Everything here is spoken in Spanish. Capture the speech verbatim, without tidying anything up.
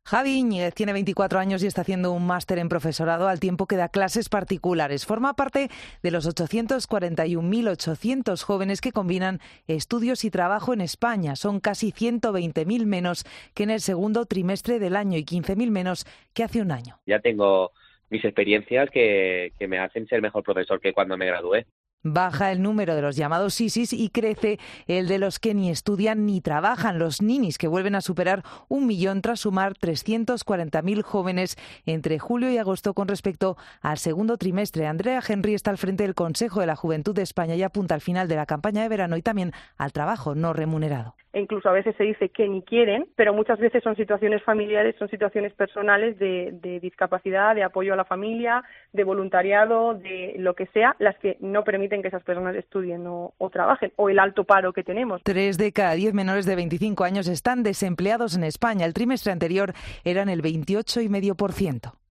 Javi Íñiguez tiene veinticuatro años y está haciendo un máster en profesorado al tiempo que da clases particulares. Forma parte de los ochocientos cuarenta y un mil ochocientos jóvenes que combinan estudios y trabajo en España. Son casi ciento veinte mil menos que en el segundo trimestre del año y quince mil menos que hace un año. Ya tengo mis experiencias que, que me hacen ser mejor profesor que cuando me gradué. Baja el número de los llamados sisis y crece el de los que ni estudian ni trabajan, los ninis, que vuelven a superar un millón tras sumar trescientos cuarenta mil jóvenes entre julio y agosto con respecto al segundo trimestre. Andrea Henry está al frente del Consejo de la Juventud de España y apunta al final de la campaña de verano y también al trabajo no remunerado. E incluso a veces se dice que ni quieren, pero muchas veces son situaciones familiares, son situaciones personales de, de discapacidad, de apoyo a la familia, de voluntariado, de lo que sea, las que no permiten que esas personas estudien o, o trabajen, o el alto paro que tenemos. Tres de cada diez menores de veinticinco años están desempleados en España. El trimestre anterior eran el veintiocho coma cinco por ciento.